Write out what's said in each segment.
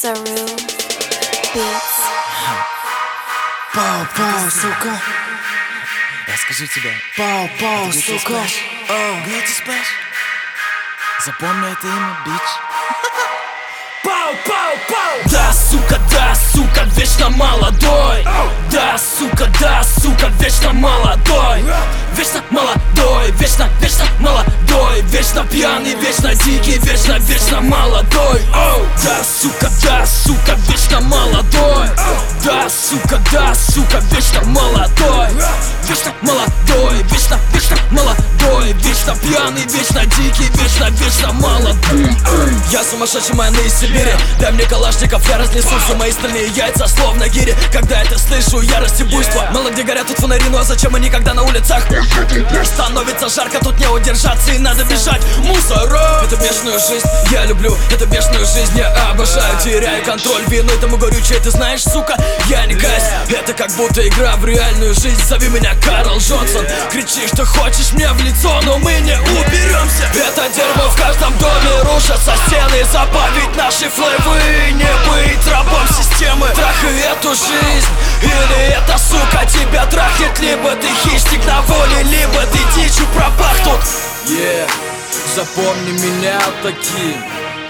Saru Beats. Пау-пау, сука. Я скажу тебе. Пау-пау, Где ты сука. спишь? Где ты спишь? Запомни это имя, бич. Пау-пау-пау. Да, сука, вечно молодой. Да, сука, вечно молодой. Вечно молодой, вечно молодой. Вечно пьяный, вечно дикий, вечно молодой. Да, сука, вечно молодой. Да, сука, вечно молодой. Вечно молодой, вечно молодой. Вечно пьяный, вечно дикий, вечно молодой. Я сумасшедший майны из Сибири. Дай мне калашников, я разнесу все мои стальные яйца, словно гири. Когда я это слышу, ярость и буйство. Мало где горят тут фонари, ну а зачем они, когда на улицах становится жарко, тут не удержаться и надо бежать. Мусора! Эту бешеную жизнь я люблю, эту бешеную жизнь я обожаю. Теряю контроль, виной тому горю, чей ты знаешь, сука, я не каюсь. Это как будто игра в реальную жизнь. Зови меня Карл Джонсон. Кричи, что хочешь мне в лицо, но мы не уберемся. Это дерьмо в каждом доме, рушатся стены. Забавить наши флэвы, не быть рабом системы. Трахай эту жизнь, или эта сука тебя трахнет. Либо ты хищник на воле, либо ты дичью пропахнут. Запомни меня таким.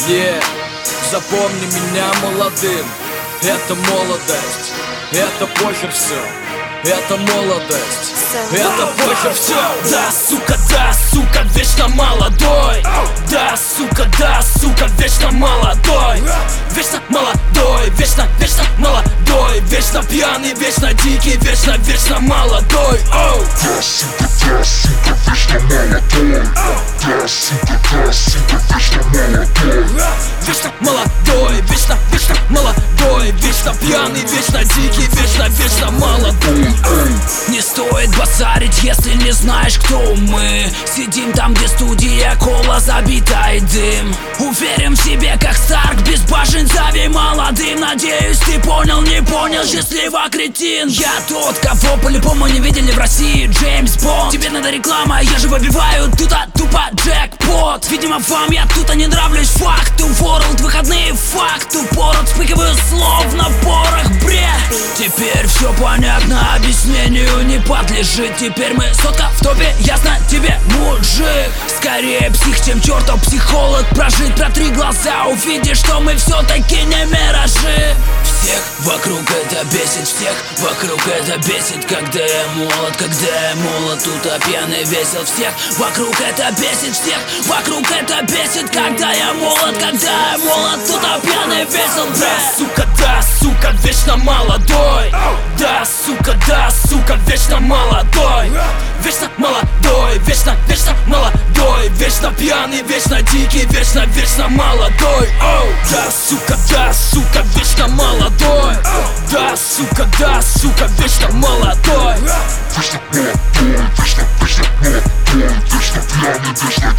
Запомни меня молодым. Это молодость, это похер все. Это молодость, это похер все. Да, сука, вечно молодой. Да, сука, вечно молодой. Вечно молодой, вечно молодой. Вечно пьяный, вечно дикий, вечно молодой. Да, сука, вечно молодой. Да, сука, вечно молодой. Вечно молодой, вечно молодой. Вечно пьяный, вечно дикий, вечно молодой. Не стоит базарить, если не знаешь, кто мы. Сидим там, где студия, кола забита и дым. Уверен в себе, как Старк, безбашен, зови молодым. Надеюсь, ты понял, не понял, счастливо, кретин. Я тот, кого по-любому не видели в России, Джеймс Бонд. Тебе надо реклама, я же выбиваю тута тупо джекпот. Видимо, вам я тут не нравлюсь, факту ворлд, выходные факту пород. Вспыхиваю словно порох, бред. Теперь все понятно, объяснению не подлежит. Теперь мы сотка в топе, ясно тебе, мужик. Скорее псих, чем чертов психолог. Прожить, протри глаза, увидишь, что мы все-таки не миражи. Всех вокруг это бесит, всех вокруг это бесит. Когда я молод, тут пьяный весел. Всех вокруг это бесит, всех вокруг это бесит. Когда я молод, тут пьяный весел. Да, сука, вечно молодой. Да, сука, вечно молодой. Вечно молодой, вечно молодой. Вечно пьяный, вечно дикий, вечно молодой. Да, сука, вечно молодой. Да, сука, вечно молодой. Вечно молодой, вечно молодой. Вечно пьяный, вечно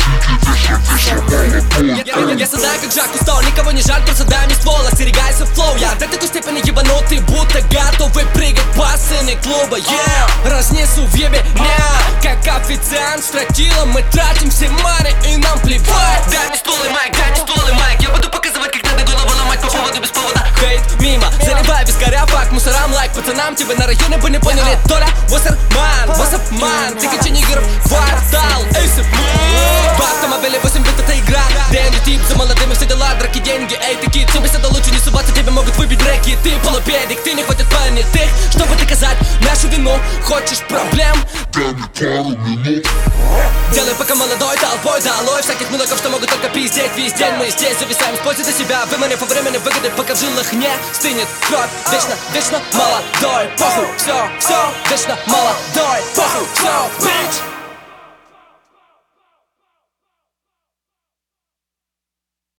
дикий, вечно молодой. Я страдаю как Жак Кусто, никого не жаль, просто дай мне ствол, остерегайся флоу. Я до такой степени ебанутый, будто готовы прыгать по сцене клуба. Разнесу в ебе меня, как официант с тротилом. Мы тратим все маны и нам плевать. Дай мне ствол и майк, я буду показывать, как надо голову ломать по поводу без повода. Хейт мимо, заливай без горя, факт мусорам лайк. Пацанам тебе на районе бы не поняли. Толя, Wasserman, тысячи нигеров, квартал, эйсэп. В автомобиле 8 бит, это игра. Дэнди тип, за молодыми все дела, драки, деньги. Эй, ты кит, 70 лучше не суваться, тебе могут выбить рэки. Ты полупедик, ты не хватит понятых, чтобы доказать нашу вину. Хочешь проблем? Дай мне пару минут. Делай пока молодой, толпой долой всяких мудаков, что могут только пиздеть весь день. Мы здесь зависаем, пользуй за себя, выманив по времени выгоды, пока в жилах не стынет кровь. Вечно молодой, похуй, все, вечно молодой, похуй, все.